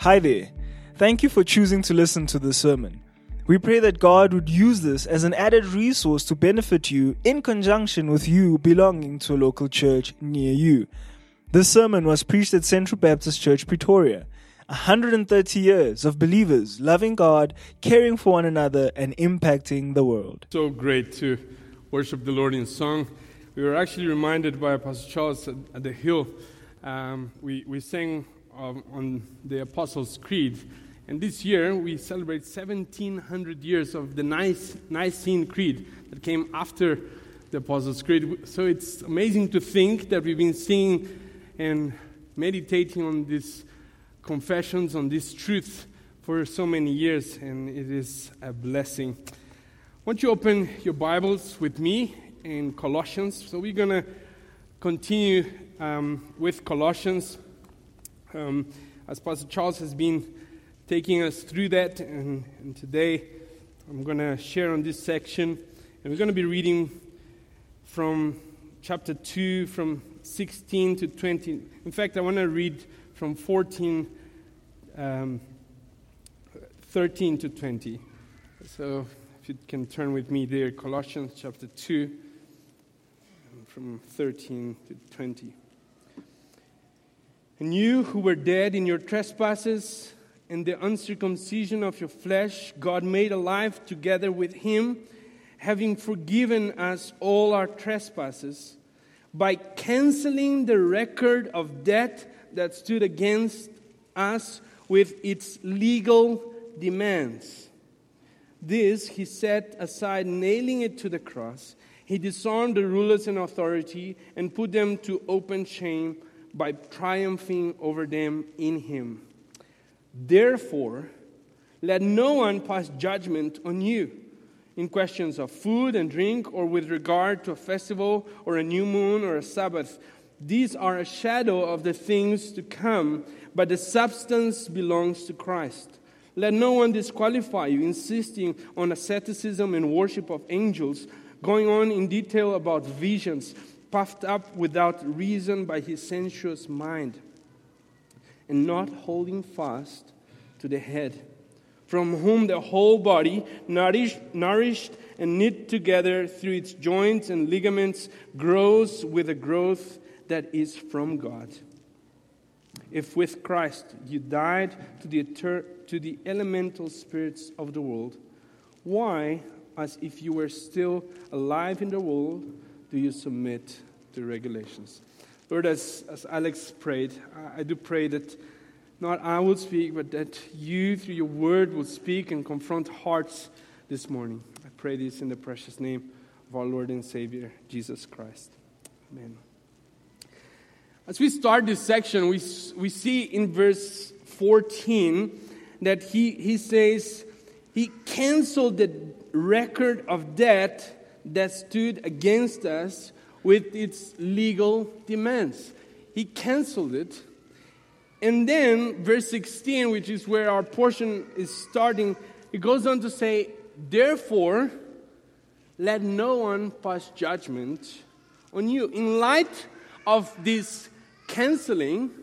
Hi there. Thank you for choosing to listen to this sermon. We pray that God would use this as an added resource to benefit you in conjunction with you belonging to a local church near you. This sermon was preached at Central Baptist Church, Pretoria. 130 years of believers loving God, caring for one another, and impacting the world. So great to worship the Lord in song. We were actually reminded by Pastor Charles at the Hill. We sang on the Apostles' Creed. And this year, we celebrate 1,700 years of the Nicene Creed that came after the Apostles' Creed. So it's amazing to think that we've been singing and meditating on these confessions, on this truth for so many years, and it is a blessing. Won't you open your Bibles with me in Colossians? So we're going to continue with Colossians. As Pastor Charles has been taking us through that, and today I'm going to share on this section, and we're going to be reading from chapter 2, from 16 to 20. In fact, I want to read from 13 to 20. So if you can turn with me there, Colossians chapter 2, from 13 to 20. And you who were dead in your trespasses and the uncircumcision of your flesh, God made alive together with him, having forgiven us all our trespasses, by canceling the record of debt that stood against us with its legal demands. This he set aside, nailing it to the cross. He disarmed the rulers and authority and put them to open shame by triumphing over them in him. Therefore, let no one pass judgment on you in questions of food and drink, or with regard to a festival or a new moon or a Sabbath. These are a shadow of the things to come, but the substance belongs to Christ. Let no one disqualify you, insisting on asceticism and worship of angels, going on in detail about visions, puffed up without reason by his sensuous mind, and not holding fast to the head, from whom the whole body, nourished and knit together through its joints and ligaments, grows with a growth that is from God. If with Christ you died to the elemental spirits of the world, why, as if you were still alive in the world, do you submit to regulations? Lord, as Alex prayed, I do pray that not I will speak, but that you, through your word, will speak and confront hearts this morning. I pray this in the precious name of our Lord and Savior, Jesus Christ. Amen. As we start this section, we see in verse 14 that he says he canceled the record of debt that stood against us with its legal demands. He canceled it. And then, verse 16, which is where our portion is starting, it goes on to say, therefore, let no one pass judgment on you. In light of this canceling,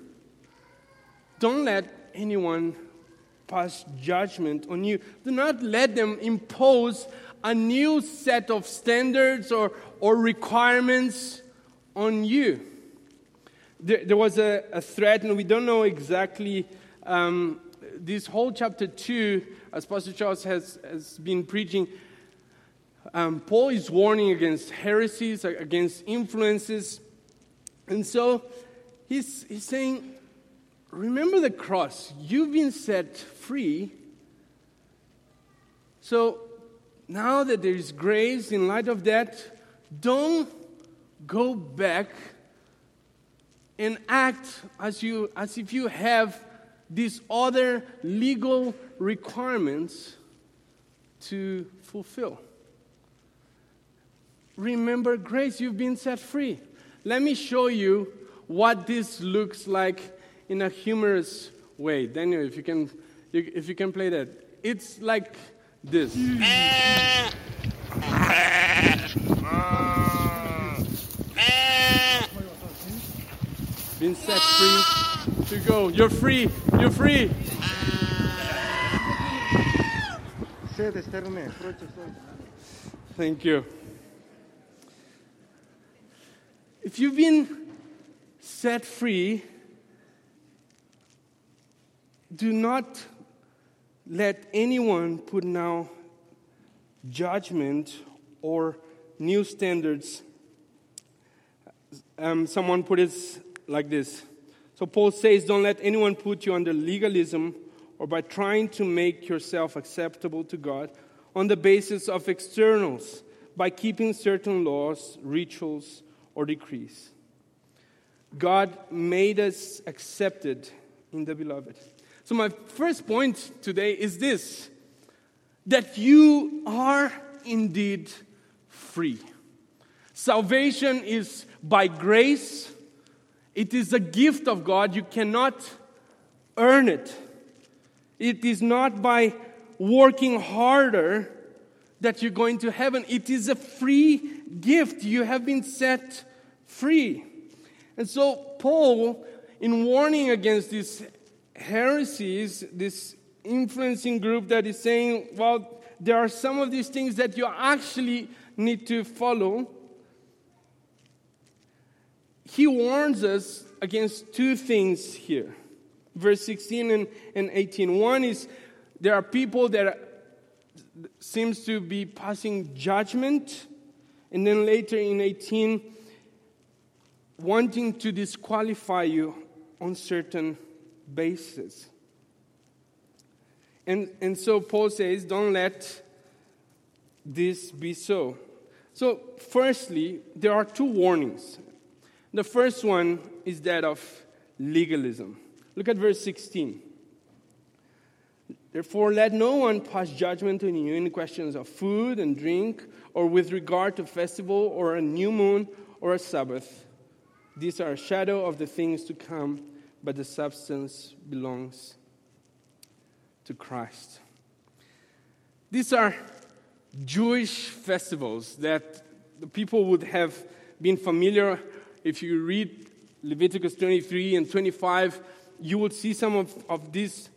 don't let anyone pass judgment on you. Do not let them impose a new set of standards or requirements on you. There was a thread, and we don't know exactly this whole chapter 2, as Pastor Charles has been preaching. Paul is warning against heresies, against influences. And so he's saying, remember the cross. You've been set free. So now that there is grace, in light of that, don't go back and act as if you have these other legal requirements to fulfill. Remember grace, you've been set free. Let me show you what this looks like in a humorous way. Daniel, if you can play that. It's like this. Been set free to go. You're free. You're free. Thank you. If you've been set free, do not let anyone put now judgment or new standards. Someone put it like this. So Paul says, don't let anyone put you under legalism or by trying to make yourself acceptable to God on the basis of externals, by keeping certain laws, rituals, or decrees. God made us accepted in the beloved. So my first point today is this, that you are indeed free. Salvation is by grace. It is a gift of God. You cannot earn it. It is not by working harder that you're going to heaven. It is a free gift. You have been set free. And so Paul, in warning against these heresies, this influencing group that is saying, well, there are some of these things that you actually need to follow. He warns us against two things here. Verse 16 and 18. One is there are people that seems to be passing judgment. And then later in 18, wanting to disqualify you on certain basis. And so Paul says, don't let this be so. So firstly, there are two warnings. The first one is that of legalism. Look at verse 16. Therefore, let no one pass judgment on you in questions of food and drink, or with regard to festival, or a new moon, or a Sabbath. These are a shadow of the things to come, but the substance belongs to Christ. These are Jewish festivals that the people would have been familiar. If you read Leviticus 23 and 25, you would see some of these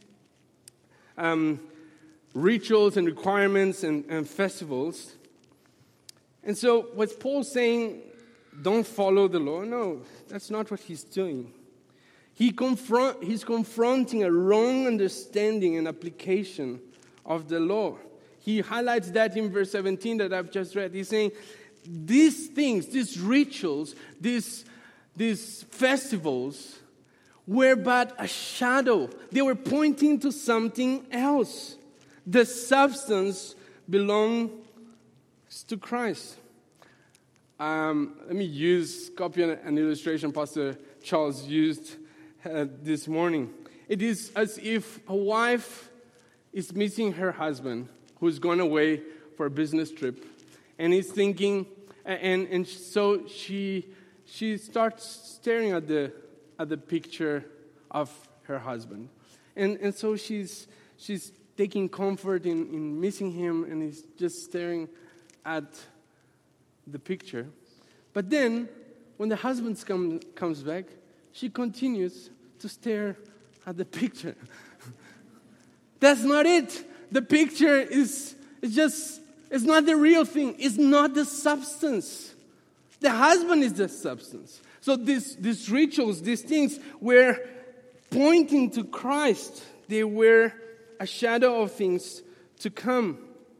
rituals and requirements and festivals. And so what's Paul saying, don't follow the law? No, that's not what he's doing. He's confronting a wrong understanding and application of the law. He highlights that in verse 17 that I've just read. He's saying, these things, these rituals, these festivals were but a shadow. They were pointing to something else. The substance belongs to Christ. Let me copy an illustration Pastor Charles used this morning. It is as if a wife is missing her husband who's gone away for a business trip, and he's thinking, and so she starts staring at the picture of her husband, and so she's taking comfort in missing him, and he's just staring at the picture. But then, when the husband comes back, she continues to stare at the picture. That's not it. The picture is not the real thing. It's not the substance. The husband is the substance. So these rituals, these things were pointing to Christ. They were a shadow of things to come.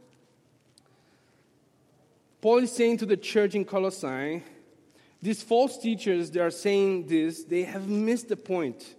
Paul is saying to the church in Colossae, these false teachers, they are saying this, they have missed the point.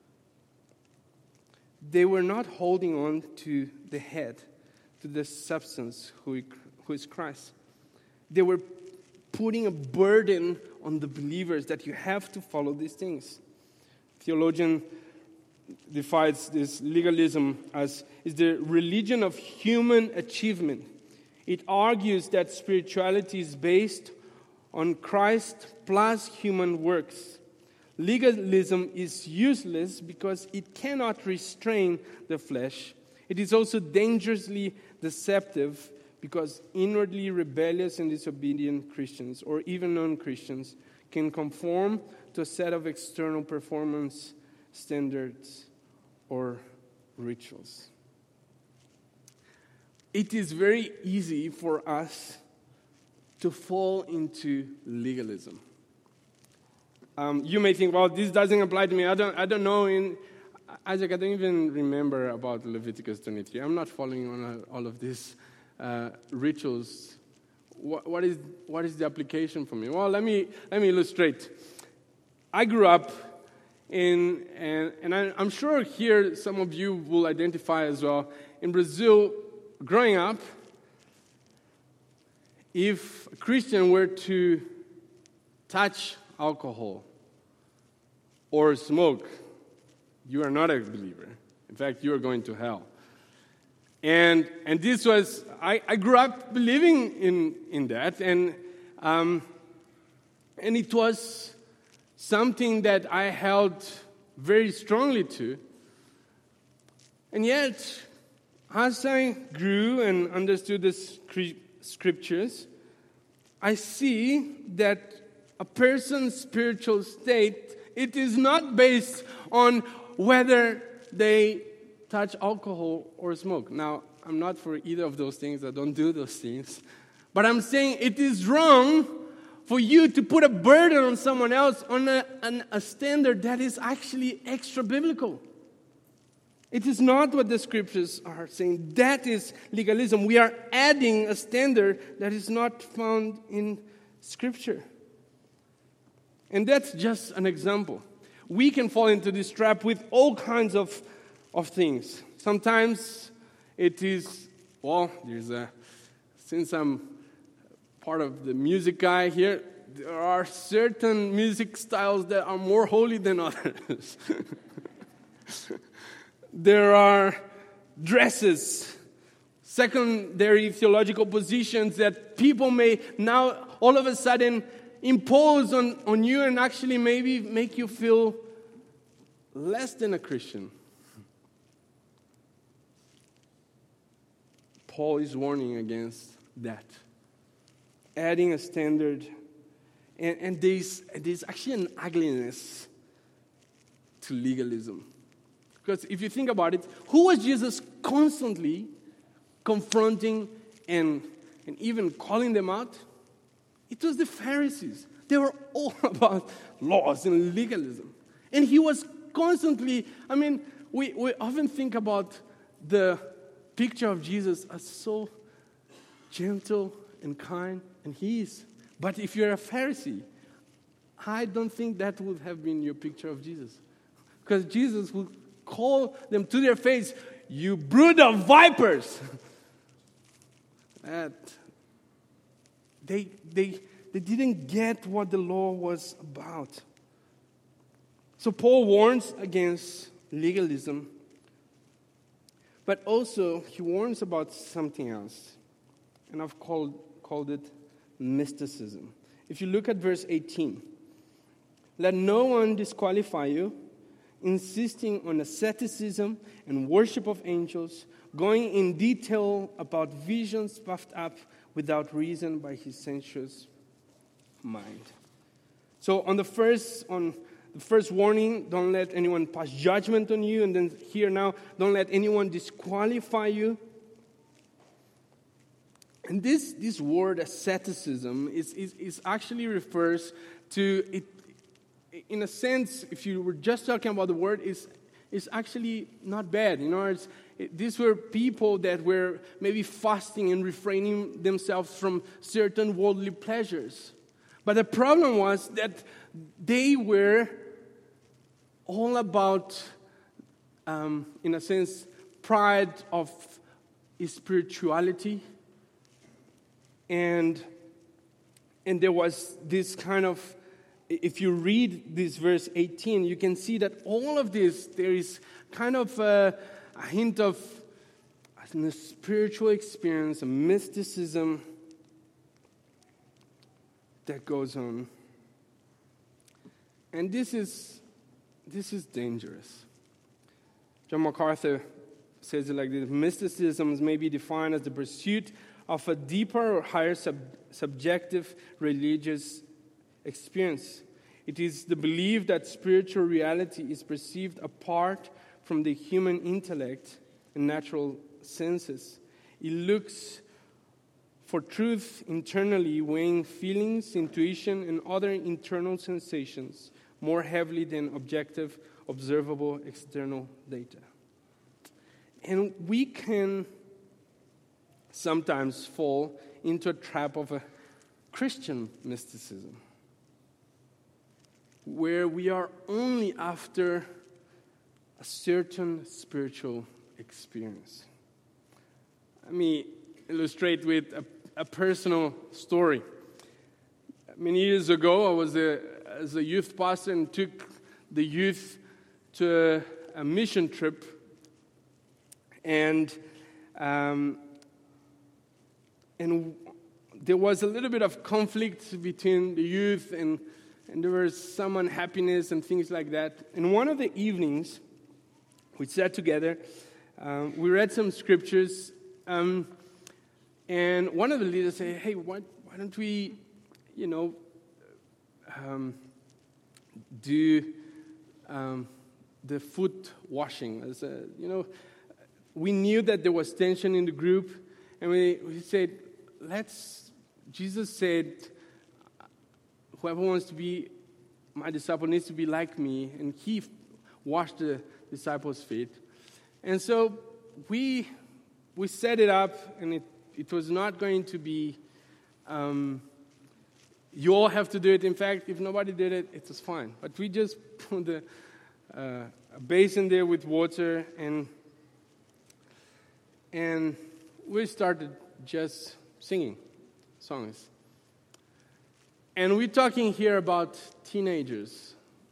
They were not holding on to the head, to the substance who is Christ. They were putting a burden on the believers that you have to follow these things. Theologian defines this legalism as is the religion of human achievement. It argues that spirituality is based on Christ plus human works. Legalism is useless because it cannot restrain the flesh. It is also dangerously deceptive because inwardly rebellious and disobedient Christians, or even non-Christians, can conform to a set of external performance standards or rituals. it is very easy for us to fall into legalism. You may think, well, this doesn't apply to me. I don't know. Isaac, I don't even remember about Leviticus 23. I'm not following on all of these rituals. What is the application for me? Well, let me illustrate. I grew up and I'm sure here some of you will identify as well. In Brazil, growing up, if a Christian were to touch alcohol or smoke, you are not a believer. In fact, you are going to hell. And this was, I grew up believing in that, and it was something that I held very strongly to. And yet, as I grew and understood the scriptures, I see that a person's spiritual state, it is not based on whether they touch alcohol or smoke. Now, I'm not for either of those things. I don't do those things. But I'm saying it is wrong for you to put a burden on someone else on a standard that is actually extra-biblical. It is not what the scriptures are saying. That is legalism. We are adding a standard that is not found in Scripture. And that's just an example. We can fall into this trap with all kinds of things. Sometimes it is, since I'm part of the music guy here, there are certain music styles that are more holy than others. There are dresses, secondary theological positions that people may now all of a sudden impose on you and actually maybe make you feel less than a Christian. Paul is warning against that. Adding a standard. And there's actually an ugliness to legalism. Because if you think about it, who was Jesus constantly confronting and even calling them out? It was the Pharisees. They were all about laws and legalism. And he was constantly, we often think about the picture of Jesus as so gentle and kind, and he is. But if you're a Pharisee, I don't think that would have been your picture of Jesus. Because Jesus would call them to their face, "You brood of vipers." That they didn't get what the law was about. So Paul warns against legalism, but also he warns about something else, and I've called it mysticism. If you look at verse 18, let no one disqualify you, insisting on asceticism and worship of angels, going in detail about visions puffed up without reason by his sensuous mind. So on the first warning, don't let anyone pass judgment on you, and then here now, don't let anyone disqualify you. And this word asceticism is actually refers to it. In a sense, if you were just talking about the word, is actually not bad. These were people that were maybe fasting and refraining themselves from certain worldly pleasures. But the problem was that they were all about, in a sense, pride of spirituality. And there was this kind of, if you read this verse 18, you can see that all of this, there is kind of a hint of a spiritual experience, a mysticism that goes on. And this is dangerous. John MacArthur says it like this: mysticism may be defined as the pursuit of a deeper or higher subjective religious experience. It is the belief that spiritual reality is perceived apart from the human intellect and natural senses. It looks for truth internally, weighing feelings, intuition, and other internal sensations more heavily than objective, observable external data. And we can sometimes fall into a trap of a Christian mysticism, where we are only after a certain spiritual experience. Let me illustrate with a personal story. Many years ago, I was as a youth pastor and took the youth to a mission trip, and there was a little bit of conflict between the youth, and there was some unhappiness and things like that. And one of the evenings, we sat together, we read some scriptures, and one of the leaders said, hey, why don't we, do the foot washing? We knew that there was tension in the group, and we said, Jesus said, whoever wants to be my disciple needs to be like me, and he washed the disciples' feet. And so we set it up, and it was not going to be, you all have to do it. In fact, if nobody did it, it was fine. But we just put a basin there with water, and we started just singing songs. And we're talking here about teenagers.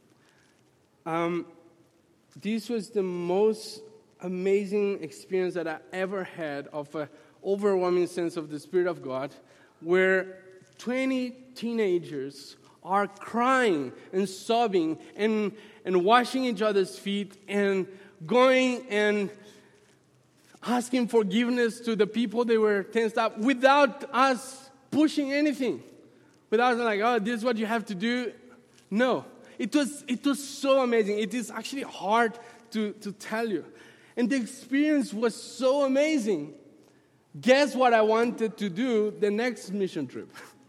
This was the most amazing experience that I ever had of an overwhelming sense of the Spirit of God, where 20 teenagers are crying and sobbing and washing each other's feet and going and asking forgiveness to the people they were tensed up without us pushing anything. Without like, oh, this is what you have to do. No. It was so amazing. It is actually hard to tell you. And the experience was so amazing. Guess what I wanted to do the next mission trip?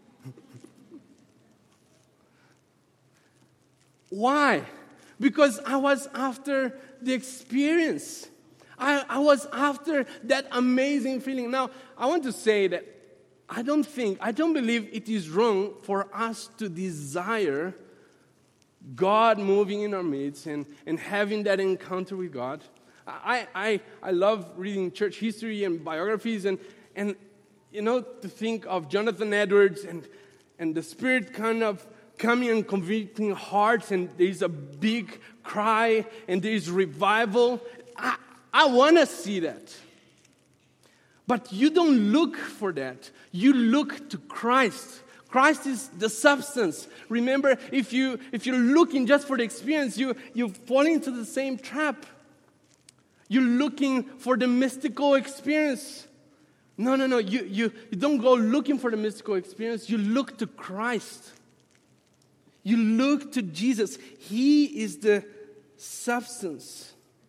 Why? Because I was after the experience. I was after that amazing feeling. Now, I want to say that I don't believe it is wrong for us to desire God moving in our midst and having that encounter with God. I love reading church history and biographies and to think of Jonathan Edwards and the Spirit kind of coming and convicting hearts, and there's a big cry and there's revival. I want to see that. But you don't look for that. You look to Christ. Christ is the substance. Remember, if you're looking just for the experience, you fall into the same trap. You're looking for the mystical experience. No. You don't go looking for the mystical experience. You look to Christ. You look to Jesus. He is the substance.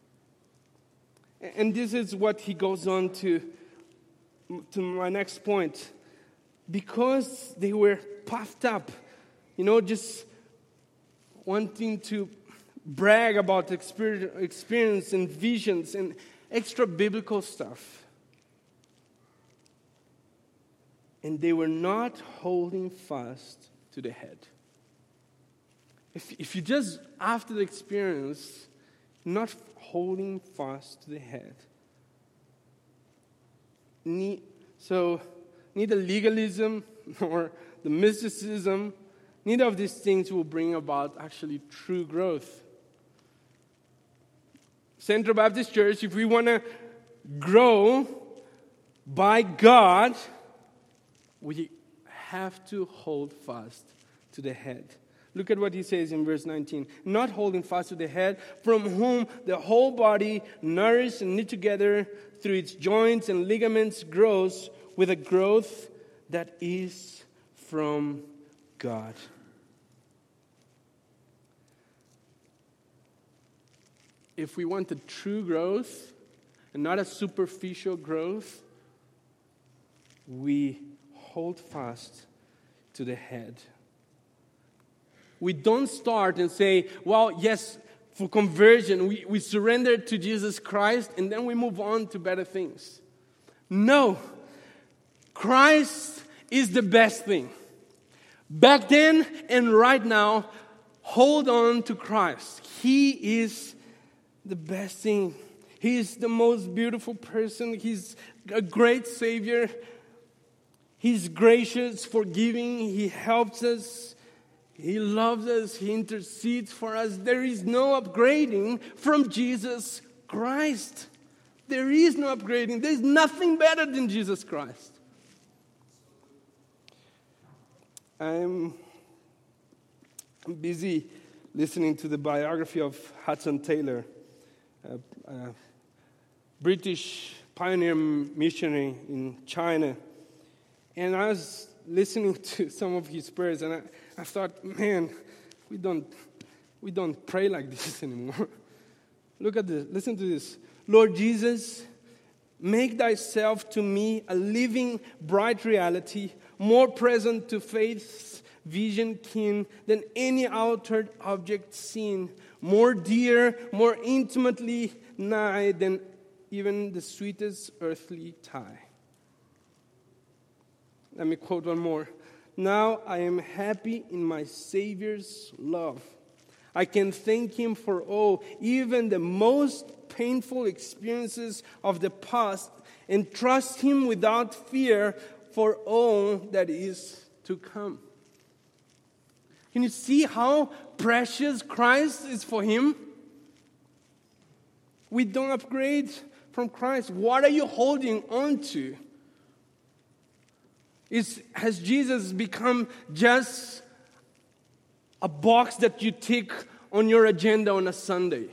And this is what he goes on to my next point. Because they were puffed up, just wanting to brag about experience and visions and extra biblical stuff. And they were not holding fast to the head. If you just, after the experience, not holding fast to the head. Neither legalism nor the mysticism, neither of these things will bring about actually true growth. Central Baptist Church, if we want to grow by God, we have to hold fast to the head. Look at what he says in verse 19. Not holding fast to the head, from whom the whole body, nourished and knit together through its joints and ligaments, grows with a growth that is from God. If we want a true growth and not a superficial growth, we hold fast to the head. We don't start and say, well, yes, for conversion, we surrender to Jesus Christ and then we move on to better things. No. Christ is the best thing. Back then and right now, hold on to Christ. He is the best thing. He is the most beautiful person. He's a great Savior. He's gracious, forgiving. He helps us. He loves us. He intercedes for us. There is no upgrading from Jesus Christ. There is no upgrading. There is nothing better than Jesus Christ. I'm busy listening to the biography of Hudson Taylor, a British pioneer missionary in China. And I was listening to some of his prayers, and I thought, man, we don't pray like this anymore. Look at this. Listen to this. Lord Jesus, make thyself to me a living, bright reality, more present to faith's vision keen than any outward object seen, more dear, more intimately nigh than even the sweetest earthly tie. Let me quote one more. Now I am happy in my Savior's love. I can thank Him for even the most painful experiences of the past, and trust Him without fear for all that is to come. Can you see how precious Christ is for him? We don't upgrade from Christ. What are you holding on to? Has Jesus become just a box that you tick on your agenda on a Sunday?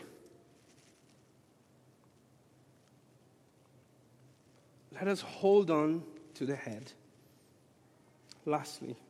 Let us hold on to the head. Lastly,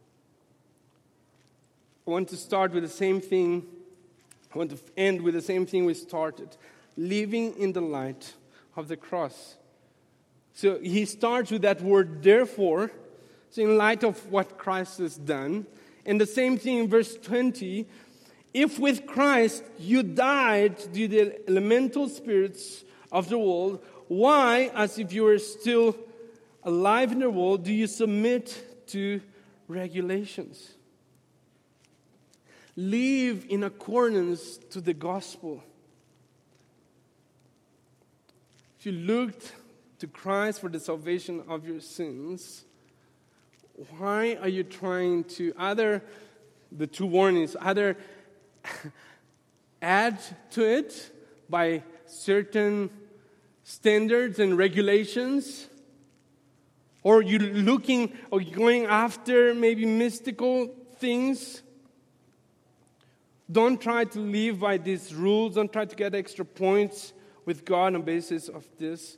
I want to start with the same thing. I want to end with the same thing we started. Living in the light of the cross. So he starts with that word, therefore. So in light of what Christ has done. And the same thing in verse 20. If with Christ you died to the elemental spirits of the world, why, as if you were still alive in the world, do you submit to regulations? Live in accordance to the gospel. If you looked to Christ for the salvation of your sins, why are you trying to the two warnings, either add to it by certain standards and regulations, or you looking or going after maybe mystical things? Don't try to live by these rules. Don't try to get extra points with God on the basis of this.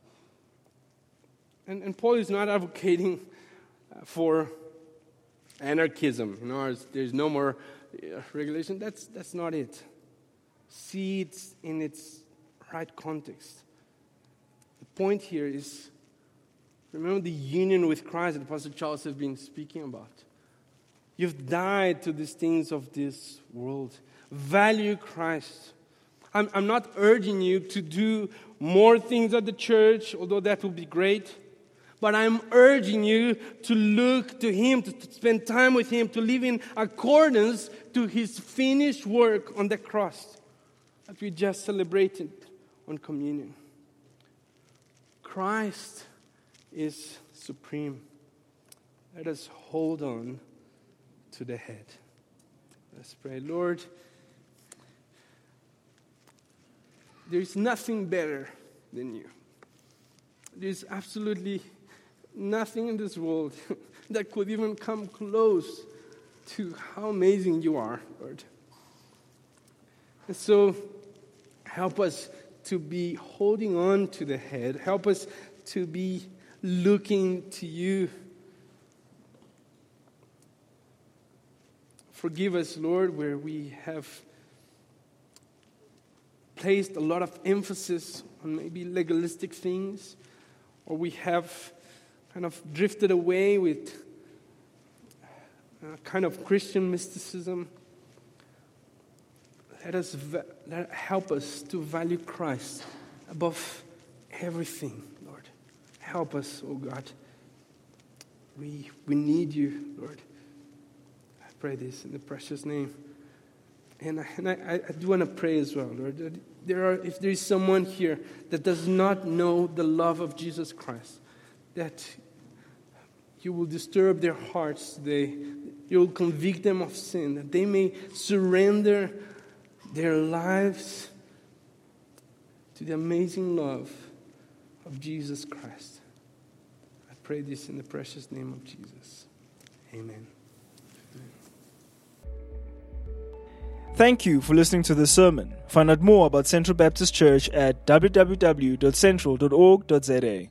And Paul is not advocating for anarchism. There's no more regulation. That's not it. See it in its right context. The point here is, remember the union with Christ that Apostle Charles has been speaking about. You've died to these things of this world. Value Christ. I'm not urging you to do more things at the church, although that would be great. But I'm urging you to look to Him, to spend time with Him, to live in accordance to His finished work on the cross that we just celebrated on communion. Christ is supreme. Let us hold on to the head. Let's pray. Lord, there is nothing better than you. There is absolutely nothing in this world that could even come close to how amazing you are, Lord. And so, help us to be holding on to the head. Help us to be looking to you. Forgive us, Lord, where we have placed a lot of emphasis on maybe legalistic things, or we have kind of drifted away with kind of Christian mysticism. Help us to value Christ above everything, Lord. Help us, oh God. We need you, Lord. I pray this in the precious name. And I do want to pray as well, Lord. That if there is someone here that does not know the love of Jesus Christ, that you will disturb their hearts today. You will convict them of sin, that they may surrender their lives to the amazing love of Jesus Christ. I pray this in the precious name of Jesus. Amen. Thank you for listening to this sermon. Find out more about Central Baptist Church at www.central.org.za.